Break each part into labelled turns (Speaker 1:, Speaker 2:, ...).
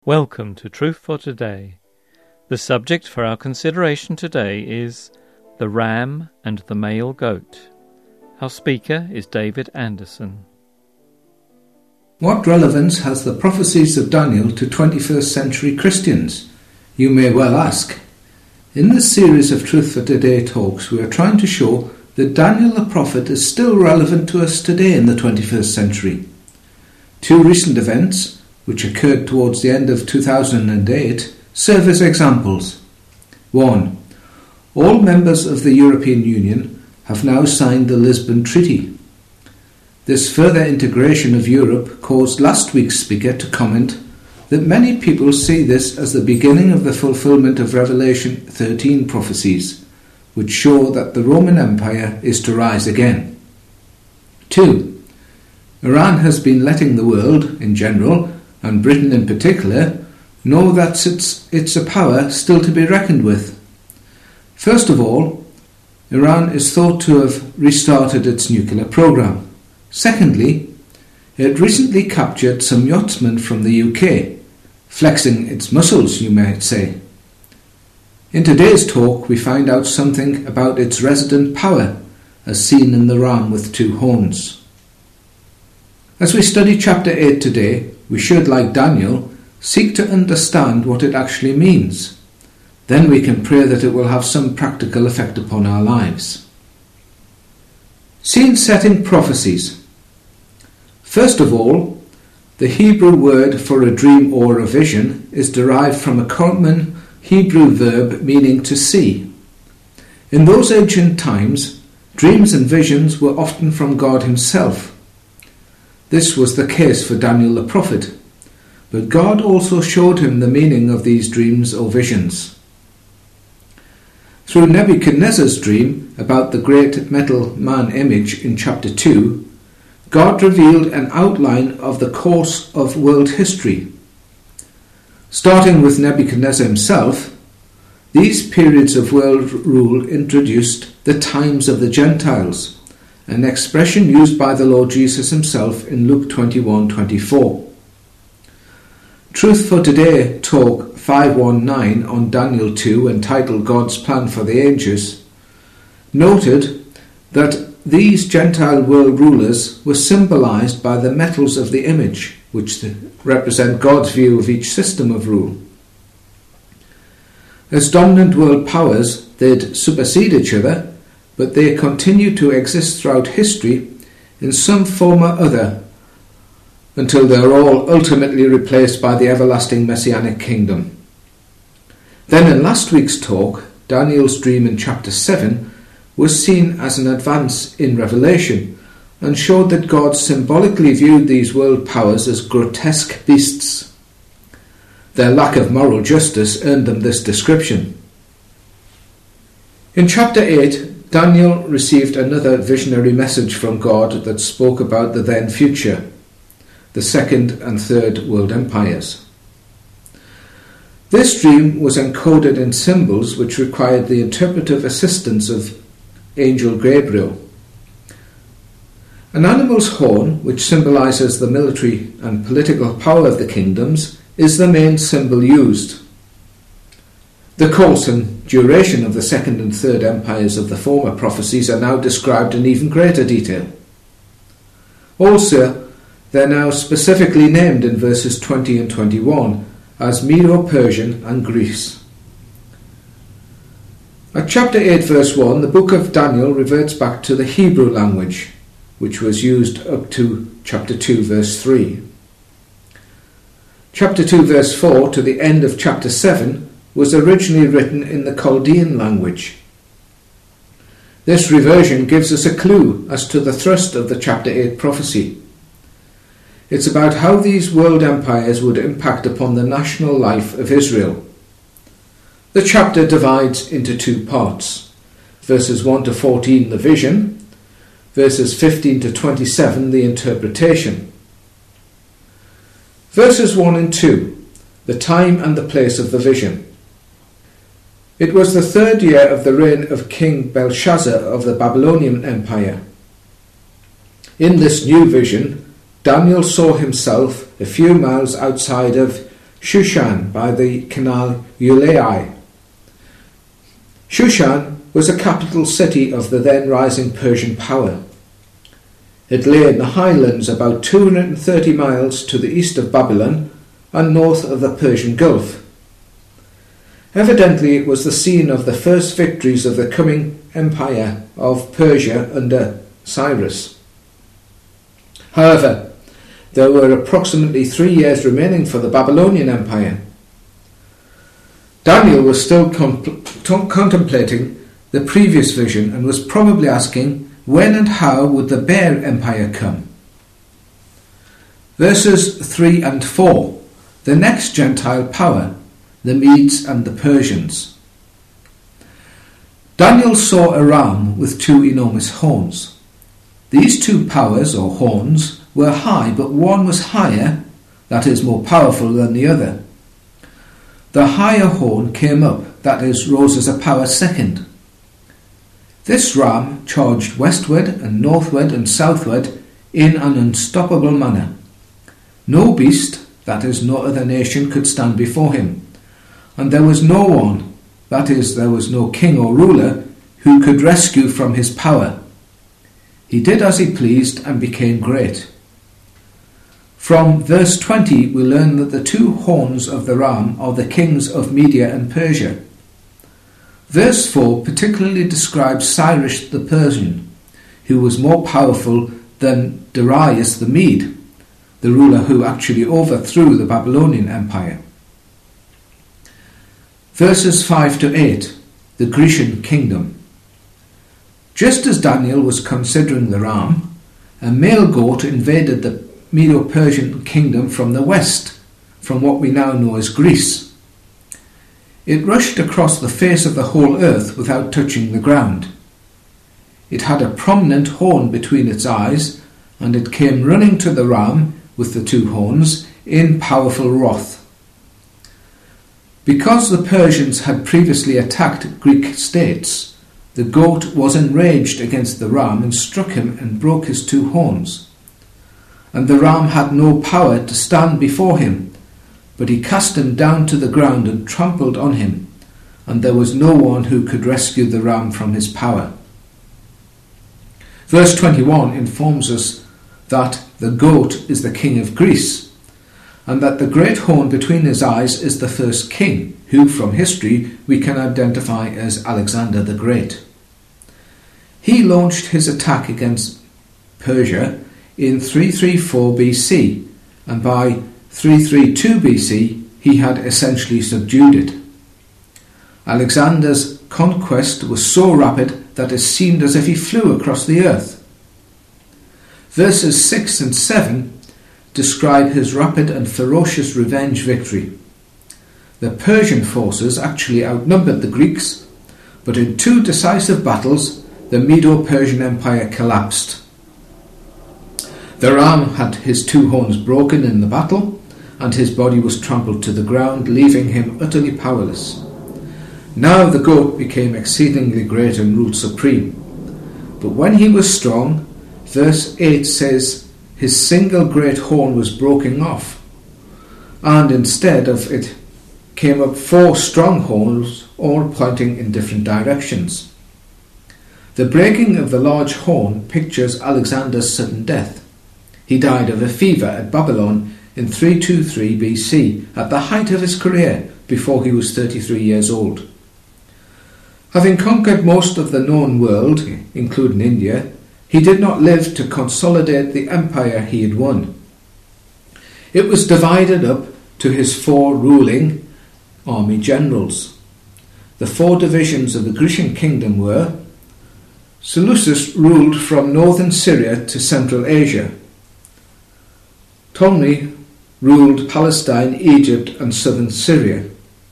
Speaker 1: Welcome to Truth for Today. The subject for our consideration today is the ram and the male goat. Our speaker is David Anderson.
Speaker 2: What relevance has the prophecies of Daniel to 21st century Christians? You may well ask. In this series of Truth for Today talks, we are trying to show that Daniel the prophet is still relevant to us today in the 21st century. Two recent events, which occurred towards the end of 2008, serve as examples. 1. All members of the European Union have now signed the Lisbon Treaty. This further integration of Europe caused last week's speaker to comment that many people see this as the beginning of the fulfillment of Revelation 13 prophecies, which show that the Roman Empire is to rise again. 2. Iran has been letting the world, in general, and Britain in particular, know that it's a power still to be reckoned with. First of all, Iran is thought to have restarted its nuclear program. Secondly, it recently captured some yachtsmen from the UK, flexing its muscles, you might say. In today's talk, we find out something about its resident power, as seen in the ram with two horns. As we study chapter 8 today, we should, like Daniel, seek to understand what it actually means. Then we can pray that it will have some practical effect upon our lives. Scene-setting prophecies. First of all, the Hebrew word for a dream or a vision is derived from a common Hebrew verb meaning to see. In those ancient times, dreams and visions were often from God himself. This was the case for Daniel the prophet, but God also showed him the meaning of these dreams or visions. Through Nebuchadnezzar's dream about the great metal man image in chapter 2, God revealed an outline of the course of world history. Starting with Nebuchadnezzar himself, these periods of world rule introduced the times of the Gentiles, an expression used by the Lord Jesus himself in Luke 21:24. Truth for Today Talk 519 on Daniel 2, entitled God's Plan for the Ages, noted that these Gentile world rulers were symbolized by the metals of the image, which represent God's view of each system of rule. As dominant world powers, they'd supersede each other, but they continue to exist throughout history in some form or other until they are all ultimately replaced by the everlasting Messianic kingdom. Then in last week's talk, Daniel's dream in chapter 7 was seen as an advance in revelation and showed that God symbolically viewed these world powers as grotesque beasts. Their lack of moral justice earned them this description. In chapter 8, Daniel received another visionary message from God that spoke about the then future, the second and third world empires. This dream was encoded in symbols which required the interpretive assistance of Angel Gabriel. An animal's horn, which symbolizes the military and political power of the kingdoms, is the main symbol used. The course and duration of the second and third empires of the former prophecies are now described in even greater detail. Also, they're now specifically named in verses 20 and 21 as Medo-Persian and Greece. At chapter 8 verse 1, the book of Daniel reverts back to the Hebrew language, which was used up to chapter 2 verse 3. Chapter 2 verse 4 to the end of chapter 7 was originally written in the Chaldean language. This reversion gives us a clue as to the thrust of the chapter 8 prophecy. It's about how these world empires would impact upon the national life of Israel. The chapter divides into two parts. Verses 1 to 14, the vision. Verses 15 to 27, the interpretation. Verses 1 and 2, the time and the place of the vision. It was the third year of the reign of King Belshazzar of the Babylonian Empire. In this new vision, Daniel saw himself a few miles outside of Shushan by the canal Ulai. Shushan was a capital city of the then rising Persian power. It lay in the highlands about 230 miles to the east of Babylon and north of the Persian Gulf. Evidently it was the scene of the first victories of the coming empire of Persia under Cyrus. However, there were approximately 3 years remaining for the Babylonian Empire. Daniel was still contemplating the previous vision and was probably asking when and how would the Bear Empire come. Verses 3 and 4, the next Gentile power, the Medes and the Persians. Daniel saw a ram with 2 enormous horns. These 2 powers, or horns, were high, but one was higher, that is, more powerful than the other. The higher horn came up, that is, rose as a power second. This ram charged westward and northward and southward in an unstoppable manner. No beast, that is, no other nation, could stand before him, and there was no one, that is, there was no king or ruler, who could rescue from his power. He did as he pleased and became great. From verse 20 we learn that the 2 horns of the ram are the kings of Media and Persia. Verse 4 particularly describes Cyrus the Persian, who was more powerful than Darius the Mede, the ruler who actually overthrew the Babylonian Empire. Verses 5 to 8, the Grecian kingdom. Just as Daniel was considering the ram, a male goat invaded the Medo-Persian kingdom from the west, from what we now know as Greece. It rushed across the face of the whole earth without touching the ground. It had a prominent horn between its eyes, and it came running to the ram with the 2 horns in powerful wrath. Because the Persians had previously attacked Greek states, the goat was enraged against the ram and struck him and broke his 2 horns. And the ram had no power to stand before him, but he cast him down to the ground and trampled on him, and there was no one who could rescue the ram from his power. Verse 21 informs us that the goat is the king of Greece, and that the great horn between his eyes is the first king, who from history we can identify as Alexander the Great. He launched his attack against Persia in 334 BC, and by 332 BC he had essentially subdued it. Alexander's conquest was so rapid that it seemed as if he flew across the earth. Verses 6 and 7 describe his rapid and ferocious revenge victory. The Persian forces actually outnumbered the Greeks, but in 2 decisive battles the Medo-Persian Empire collapsed. The ram had his 2 horns broken in the battle, and his body was trampled to the ground, leaving him utterly powerless. Now the goat became exceedingly great and ruled supreme. But when he was strong, verse 8 says, his single great horn was broken off, and instead of it came up 4 strong horns, all pointing in different directions. The breaking of the large horn pictures Alexander's sudden death. He died of a fever at Babylon in 323 BC, at the height of his career, before he was 33 years old. Having conquered most of the known world, including India, he did not live to consolidate the empire he had won. It was divided up to his 4 ruling army generals. The 4 divisions of the Grecian kingdom were: Seleucus ruled from northern Syria to Central Asia. Ptolemy ruled Palestine, Egypt and southern Syria.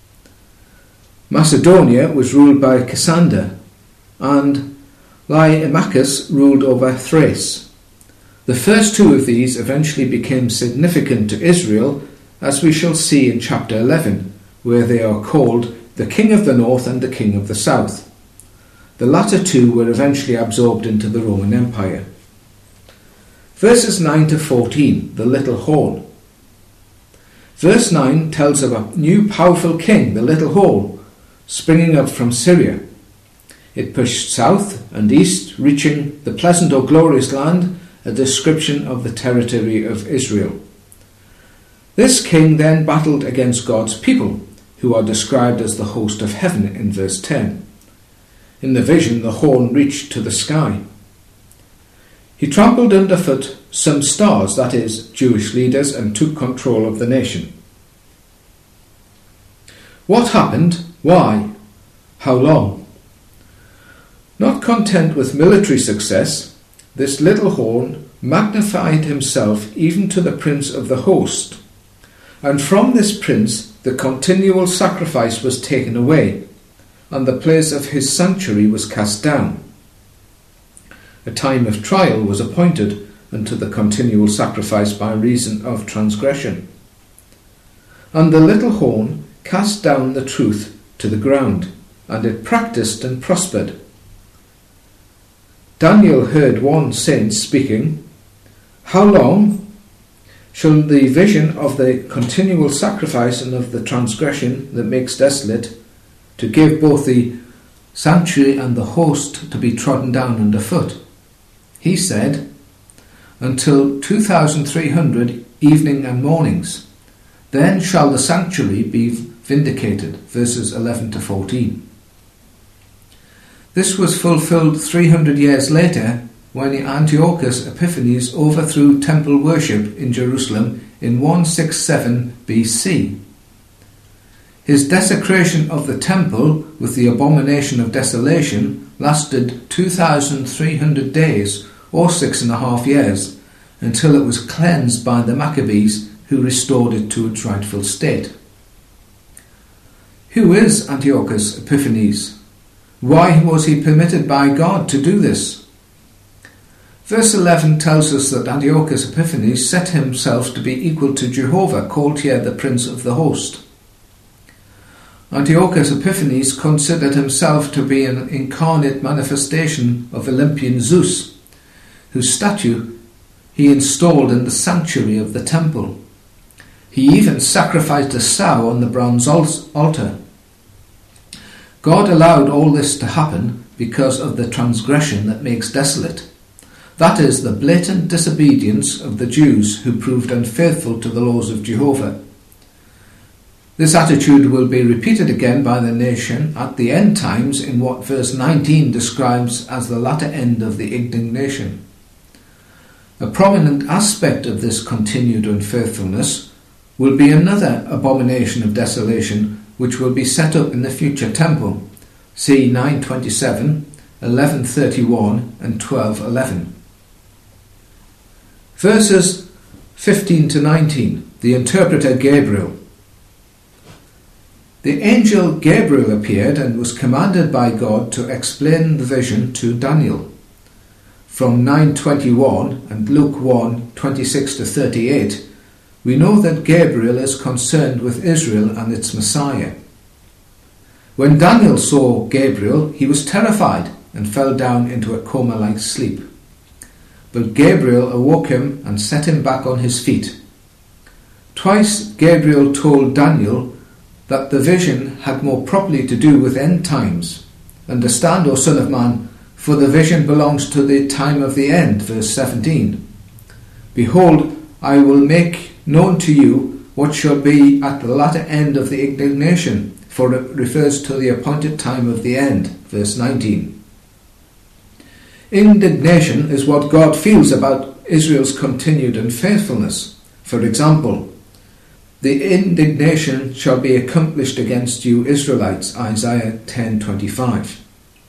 Speaker 2: Macedonia was ruled by Cassander, and Lysimachus ruled over Thrace. The first 2 of these eventually became significant to Israel, as we shall see in chapter 11, where they are called the King of the North and the King of the South. The latter 2 were eventually absorbed into the Roman Empire. Verses 9 to 14, the little horn. Verse 9 tells of a new powerful king, the little horn, springing up from Syria. It pushed south and east, reaching the pleasant or glorious land, a description of the territory of Israel. This king then battled against God's people, who are described as the host of heaven in verse 10. In the vision, the horn reached to the sky. He trampled underfoot some stars, that is, Jewish leaders, and took control of the nation. What happened? Why? How long? Not content with military success, this little horn magnified himself even to the prince of the host, and from this prince the continual sacrifice was taken away, and the place of his sanctuary was cast down. A time of trial was appointed unto the continual sacrifice by reason of transgression. And the little horn cast down the truth to the ground, and it practised and prospered. Daniel heard one saint speaking, "How long shall the vision of the continual sacrifice and of the transgression that makes desolate, to give both the sanctuary and the host to be trodden down underfoot?" He said, "Until 2300 evening and mornings. Then shall the sanctuary be vindicated." Verses 11 to 14. This was fulfilled 300 years later, when Antiochus Epiphanes overthrew temple worship in Jerusalem in 167 BC. His desecration of the temple with the abomination of desolation lasted 2,300 days, or 6.5 years, until it was cleansed by the Maccabees, who restored it to its rightful state. Who is Antiochus Epiphanes? Why was he permitted by God to do this? Verse 11 tells us that Antiochus Epiphanes set himself to be equal to Jehovah, called here the Prince of the Host. Antiochus Epiphanes considered himself to be an incarnate manifestation of Olympian Zeus, whose statue he installed in the sanctuary of the temple. He even sacrificed a sow on the bronze altar. God allowed all this to happen because of the transgression that makes desolate. That is, the blatant disobedience of the Jews who proved unfaithful to the laws of Jehovah. This attitude will be repeated again by the nation at the end times in what verse 19 describes as the latter end of the indignation. A prominent aspect of this continued unfaithfulness will be another abomination of desolation which will be set up in the future temple. See 9:27, 11:31 and 12:11. Verses 15 to 19, the interpreter Gabriel. The angel Gabriel appeared and was commanded by God to explain the vision to Daniel. From 9:21 and Luke 1:26 to 38, we know that Gabriel is concerned with Israel and its Messiah. When Daniel saw Gabriel, he was terrified and fell down into a coma-like sleep. But Gabriel awoke him and set him back on his feet. Twice Gabriel told Daniel that the vision had more properly to do with end times. "Understand, O Son of Man, for the vision belongs to the time of the end," verse 17. "Behold, I will make known to you what shall be at the latter end of the indignation," for it refers to the appointed time of the end, verse 19. Indignation is what God feels about Israel's continued unfaithfulness. For example, "The indignation shall be accomplished against you Israelites," Isaiah 10:25.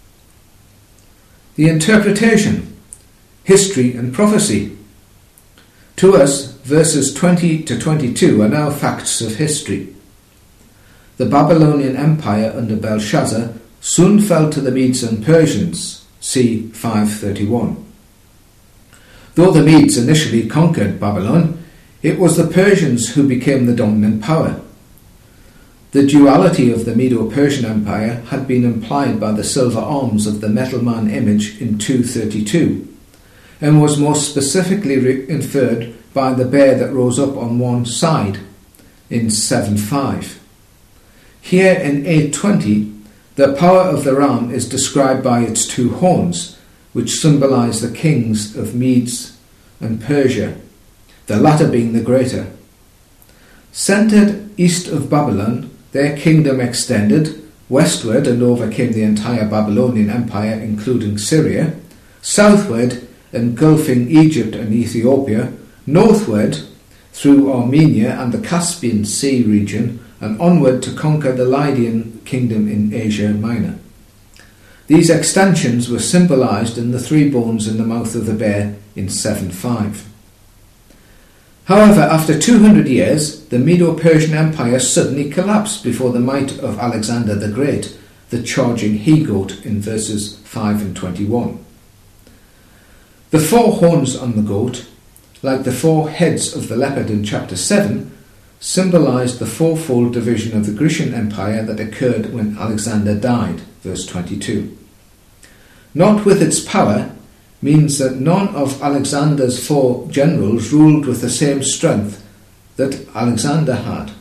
Speaker 2: The interpretation, history and prophecy. To us, verses 20 to 22 are now facts of history. The Babylonian Empire under Belshazzar soon fell to the Medes and Persians. See 5:31. Though the Medes initially conquered Babylon, it was the Persians who became the dominant power. The duality of the Medo-Persian Empire had been implied by the silver arms of the metal man image in 232, and was more specifically inferred by the bear that rose up on one side, in 7:5. Here in 8:20, the power of the ram is described by its two horns, which symbolise the kings of Medes and Persia, the latter being the greater. Centred east of Babylon, their kingdom extended westward and overcame the entire Babylonian Empire, including Syria, southward engulfing Egypt and Ethiopia, northward through Armenia and the Caspian Sea region, and onward to conquer the Lydian kingdom in Asia Minor. These extensions were symbolised in the three bones in the mouth of the bear in 7:5. However, after 200 years, the Medo-Persian Empire suddenly collapsed before the might of Alexander the Great, the charging he-goat in verses 5 and 21. The four horns on the goat, like the four heads of the leopard in chapter 7, symbolised the fourfold division of the Grecian Empire that occurred when Alexander died, verse 22. Not with its power means that none of Alexander's four generals ruled with the same strength that Alexander had.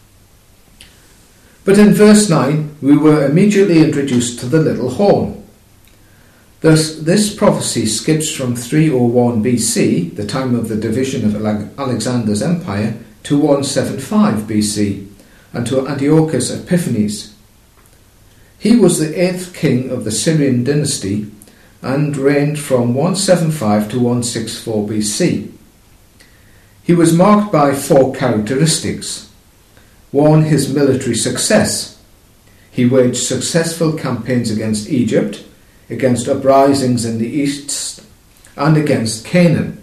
Speaker 2: But in verse 9 we were immediately introduced to the little horn. Thus this prophecy skips from 301 BC, the time of the division of Alexander's empire, to 175 BC and to Antiochus Epiphanes. He was the 8th king of the Syrian dynasty and reigned from 175 to 164 BC. He was marked by four characteristics. 1. His military success. He waged successful campaigns against Egypt, against uprisings in the east, and against Canaan.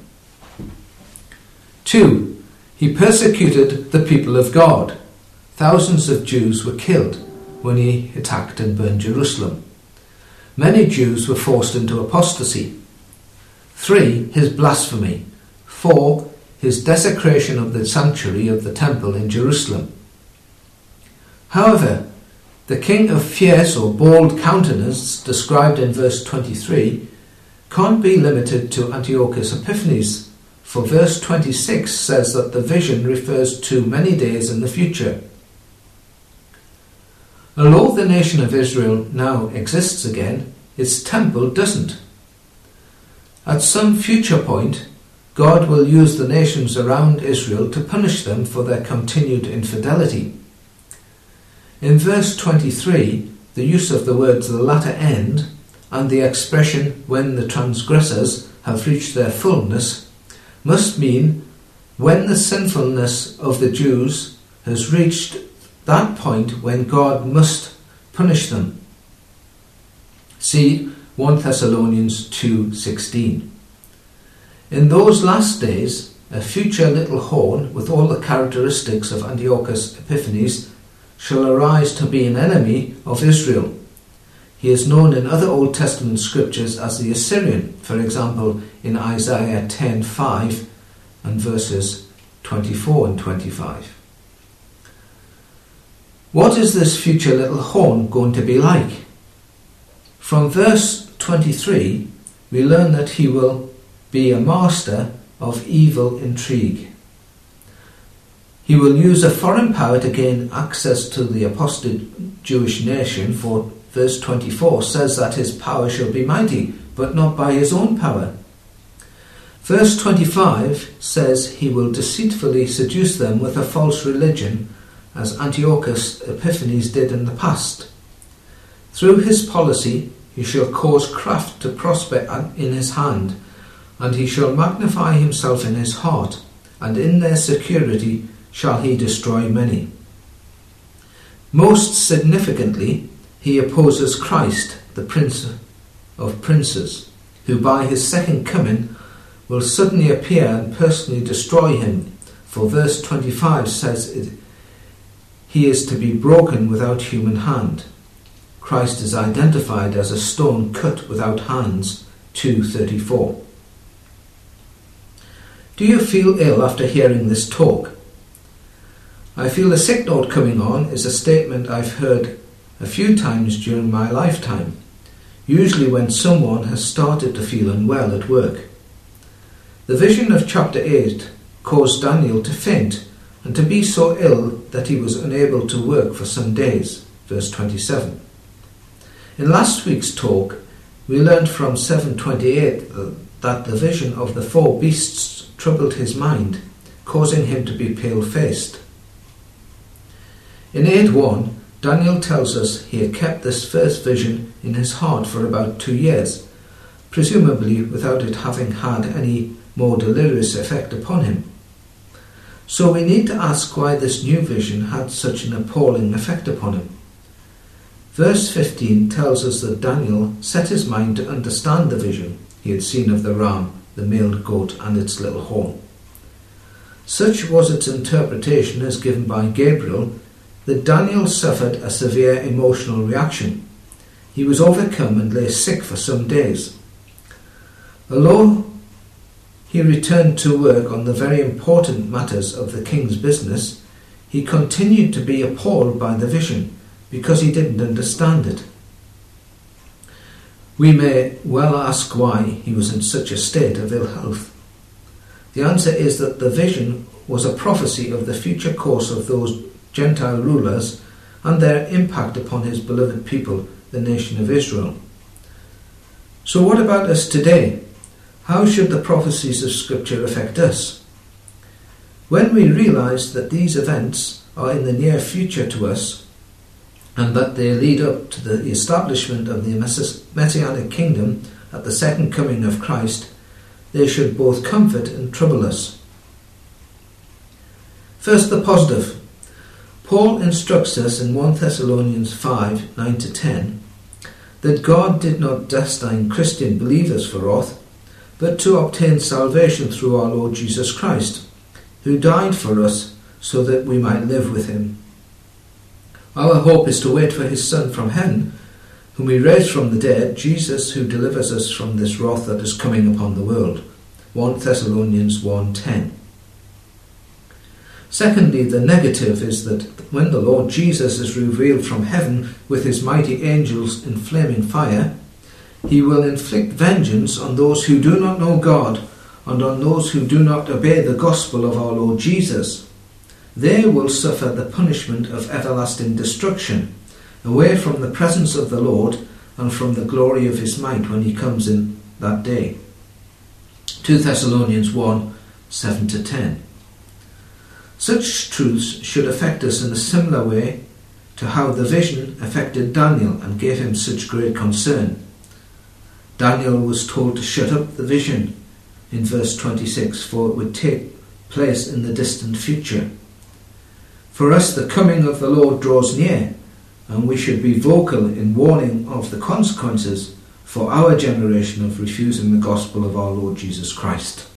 Speaker 2: 2. He persecuted the people of God. Thousands of Jews were killed when he attacked and burned Jerusalem. Many Jews were forced into apostasy. 3. His blasphemy. 4. His desecration of the sanctuary of the temple in Jerusalem. However, the king of fierce or bold countenance, described in verse 23, can't be limited to Antiochus Epiphanes, for verse 26 says that the vision refers to many days in the future. Although the nation of Israel now exists again, its temple doesn't. At some future point, God will use the nations around Israel to punish them for their continued infidelity. In verse 23, the use of the words the latter end and the expression when the transgressors have reached their fullness must mean when the sinfulness of the Jews has reached that point when God must punish them. See 1 Thessalonians 2:16. In those last days, a future little horn with all the characteristics of Antiochus Epiphanes shall arise to be an enemy of Israel. He is known in other Old Testament scriptures as the Assyrian, for example in Isaiah 10:5 and verses 24 and 25. What is this future little horn going to be like? From verse 23 we learn that he will be a master of evil intrigue. He will use a foreign power to gain access to the apostate Jewish nation, for verse 24 says that his power shall be mighty, but not by his own power. Verse 25 says he will deceitfully seduce them with a false religion, as Antiochus Epiphanes did in the past. Through his policy he shall cause craft to prosper in his hand, and he shall magnify himself in his heart, and in their security shall he destroy many. Most significantly, he opposes Christ, the Prince of Princes, who by his second coming will suddenly appear and personally destroy him, for verse 25 says he is to be broken without human hand. Christ is identified as a stone cut without hands, 2:34. Do you feel ill after hearing this talk? I feel a sick note coming on is a statement I've heard a few times during my lifetime, usually when someone has started to feel unwell at work. The vision of chapter 8 caused Daniel to faint and to be so ill that he was unable to work for some days. Verse 27. In last week's talk, we learned from 7:28 that the vision of the four beasts troubled his mind, causing him to be pale-faced. In 8:1, Daniel tells us he had kept this first vision in his heart for about 2 years, presumably without it having had any more delirious effect upon him. So we need to ask why this new vision had such an appalling effect upon him. Verse 15 tells us that Daniel set his mind to understand the vision he had seen of the ram, the male goat, and its little horn. Such was its interpretation as given by Gabriel that Daniel suffered a severe emotional reaction. He was overcome and lay sick for some days. Although he returned to work on the very important matters of the king's business, he continued to be appalled by the vision because he didn't understand it. We may well ask why he was in such a state of ill health. The answer is that the vision was a prophecy of the future course of those Gentile rulers and their impact upon his beloved people, the nation of Israel. So what about us today? How should the prophecies of Scripture affect us? When we realise that these events are in the near future to us, and that they lead up to the establishment of the Messianic kingdom at the second coming of Christ, they should both comfort and trouble us. First, the positive. Paul instructs us in 1 Thessalonians 5, 9-10, that God did not destine Christian believers for wrath, but to obtain salvation through our Lord Jesus Christ, who died for us so that we might live with him. Our hope is to wait for his Son from heaven, whom he raised from the dead, Jesus, who delivers us from this wrath that is coming upon the world. 1 Thessalonians 1:10. Secondly, the negative is that when the Lord Jesus is revealed from heaven with his mighty angels in flaming fire, he will inflict vengeance on those who do not know God and on those who do not obey the gospel of our Lord Jesus. They will suffer the punishment of everlasting destruction, away from the presence of the Lord and from the glory of his might when he comes in that day. 2 Thessalonians 1, 7-10. Such truths should affect us in a similar way to how the vision affected Daniel and gave him such great concern. Daniel was told to shut up the vision in verse 26, for it would take place in the distant future. For us, the coming of the Lord draws near, and we should be vocal in warning of the consequences for our generation of refusing the gospel of our Lord Jesus Christ.